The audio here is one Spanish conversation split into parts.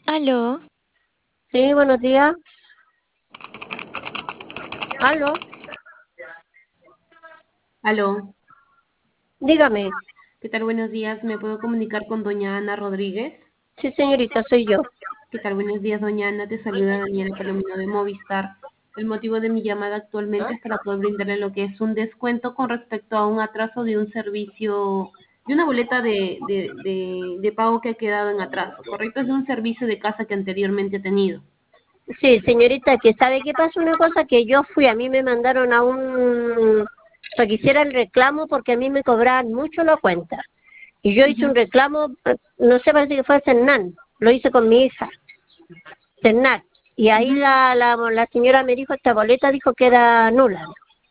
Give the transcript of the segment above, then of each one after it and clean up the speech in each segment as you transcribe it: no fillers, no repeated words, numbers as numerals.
Aló, Sí, buenos días. Aló, Aló, dígame. ¿qué tal? Buenos días. ¿Me puedo comunicar con doña Ana Rodríguez? Sí, señorita, soy yo. ¿Qué tal? Buenos días, doña Ana. Te saluda Daniela Palomino de Movistar. El motivo de mi llamada actualmente es para poder brindarle lo que es un descuento con respecto a un atraso de un servicio, de una boleta de pago que ha quedado en atraso, ¿correcto? Es de un servicio de casa que anteriormente ha tenido. Sí, señorita, que sabe qué pasa una cosa que yo fui, a mí me mandaron a un para que hiciera el reclamo porque a mí me cobraban mucho la cuenta. Y yo hice un Ujú. reclamo, no sé, parece que fue a Cernan, lo hice con mi hija, Cernan. Y ahí Ujú. la señora me dijo, esta boleta dijo que era nula.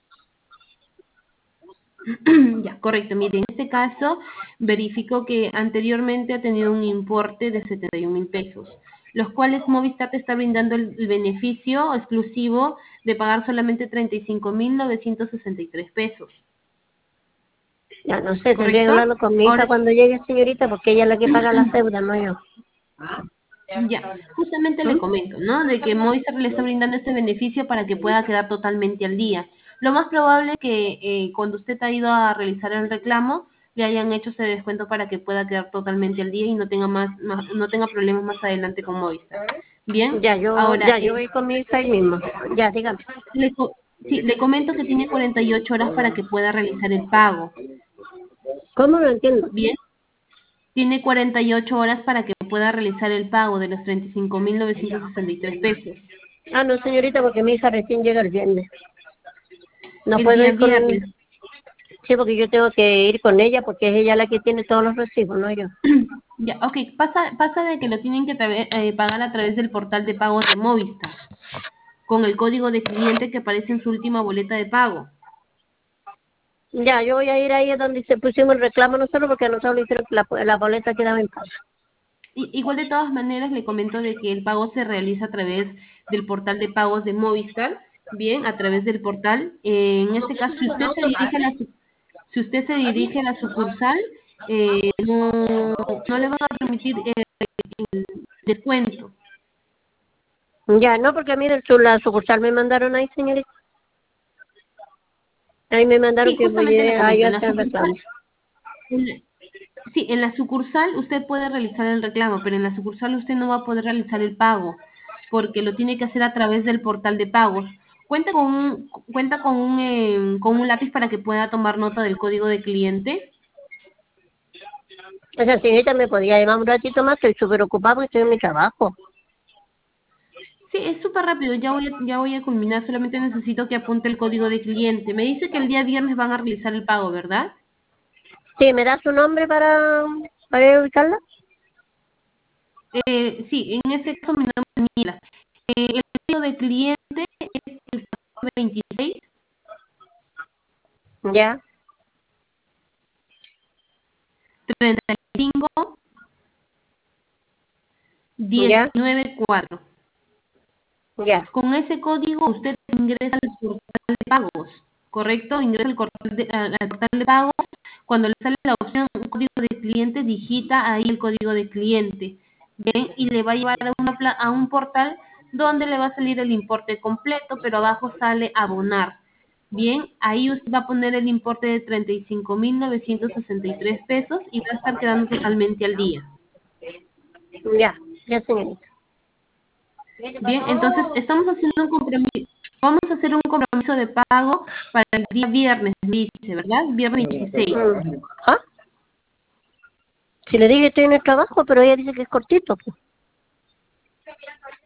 Ya, correcto. Mire, en este caso verifico que anteriormente ha tenido un importe de 71.000 pesos, los cuales Movistar te está brindando el beneficio exclusivo de pagar solamente 35.963 pesos, Ya no sé, tendría que ¿correcto? hablarlo con mi hija Ahora, cuando llegue, señorita, porque ella es la que paga las deudas, no yo. ya, justamente le ¿Mm? comento, ¿no? De que Movistar le está brindando este beneficio para que pueda quedar totalmente al día. Lo más probable que cuando usted ha ido a realizar el reclamo, le hayan hecho ese descuento para que pueda quedar totalmente al día y no tenga no tenga problemas más adelante con Movistar. Bien, ahora, Ya yo voy con mi hija ahí mismo. Ya, dígame. sí, le comento que tiene 48 horas para que pueda realizar el pago. ¿Cómo no entiendo? Bien, tiene 48 horas para que pueda realizar el pago de los 35.963 pesos. Ah, no, señorita, porque mi hija recién llega el viernes. No El puedo día ir con... viernes. Sí, porque yo tengo que ir con ella porque es ella la que tiene todos los recibos, no yo. Ya, ok, pasa de que lo tienen que pagar a través del portal de pagos de Movistar, con el código de cliente que aparece en su última boleta de pago. Ya, yo voy a ir ahí a donde se pusimos el reclamo nosotros porque a nosotros le dijeron que la boleta quedaba en paz. Igual de todas maneras le comento de que el pago se realiza a través del portal de pagos de Movistar, bien, a través del portal. En este caso, si usted se dirige a la sucursal, no le van a permitir descuento. Ya, no, porque mire, la sucursal me mandaron ahí, señorita. Ahí me mandaron Sí, que voy justamente le a comento, hacer el reclamo. en la- sí, en la sucursal usted puede realizar el reclamo, pero en la sucursal usted no va a poder realizar el pago, porque lo tiene que hacer a través del portal de pagos. Cuenta con un lápiz para que pueda tomar nota del código de cliente. Esa señorita me podía llamar un ratito más, estoy súper ocupada porque estoy en mi trabajo. Sí, es súper rápido, ya voy a culminar, solamente necesito que apunte el código de cliente. Me dice que el día viernes van a realizar el pago, ¿verdad? Sí, ¿me da su nombre para ubicarla? Sí, en este caso mi nombre es Mila. El código de cliente es el 26 Ya, 35 ya, 19.4. ya. Con ese código usted ingresa al portal de pagos, ¿correcto? Ingresa al portal de pagos. Cuando le sale la opción código de cliente, digita ahí el código de cliente. Bien, y le va a llevar a un portal donde le va a salir el importe completo, pero abajo sale abonar. Bien, ahí usted va a poner el importe de 35.963 pesos y va a estar quedando totalmente al día. Ya, ya, señorita. Bien, entonces estamos haciendo un compromiso, vamos a hacer un compromiso de pago para el día viernes, dice, ¿verdad? Viernes 16. ¿Ah? Si le dije estoy en el trabajo, pero ella dice que es cortito, pues.